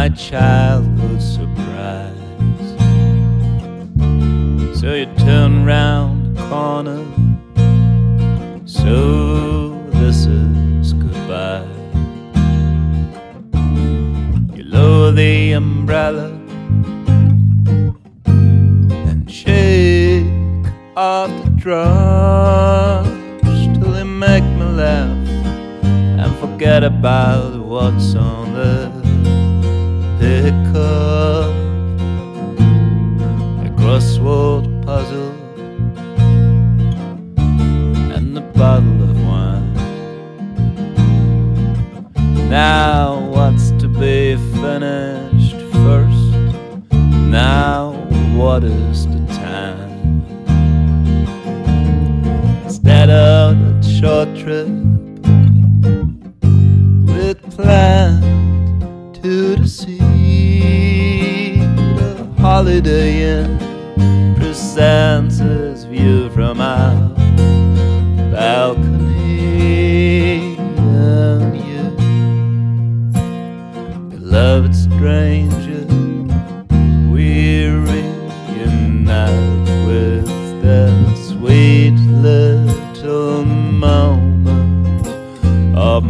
my childhood surprise. So you turn round the corner, so this is goodbye. You lower the umbrella and shake off the drops till they make me laugh and forget about what's on the pickup. A crossword puzzle and a bottle of wine. Now what's to be finished first? Now what is the time? Instead of that short trip we'd planned to the sea, the Holiday Inn presents its view from our balcony. And you, beloved stranger, we reunite with that sweet little moment of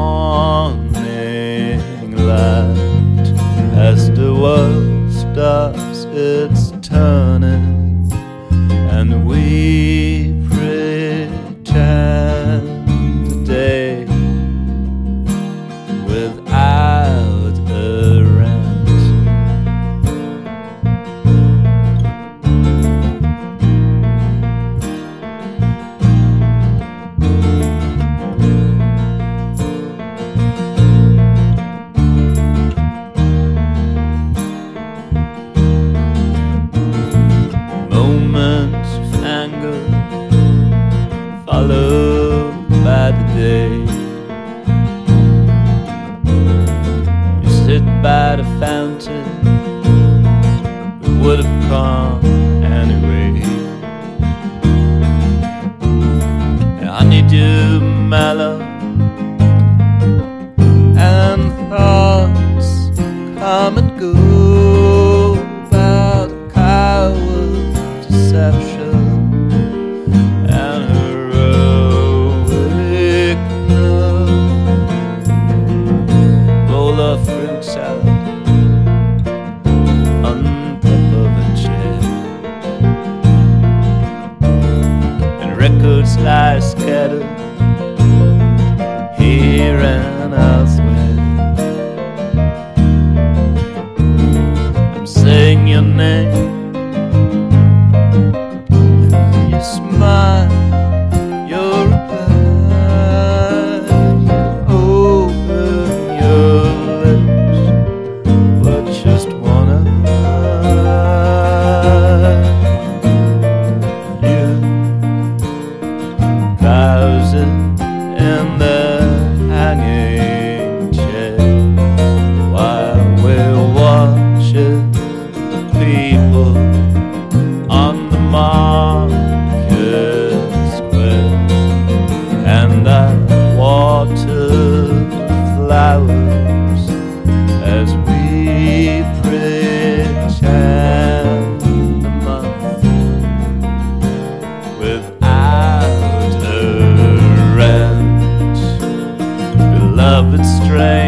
morning light as the world stops its turning and we pretend today without a rent. Moments of anger followed by the day. You sit by the fountain, we would have come anyway. Honeydew mellow and thoughts come and go about coward deception and heroic love. Bowl of fruit salad on top of a chair, and records lie scattered here and elsewhere. I'm saying your name, you smile, your reply, you open your lips, but just one eye. You thousand in the hanging chair while we're watching people on the market square, and I water flowers as we pretend the month without a rent. Beloved stranger,